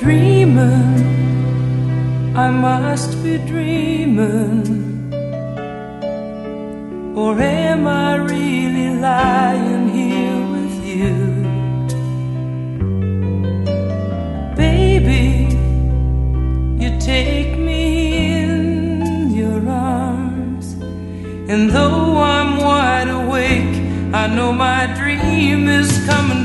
dreaming, I must be dreaming, or am I really lying here with you? Baby, you take me in your arms, and though I'm wide awake, I know my dream is coming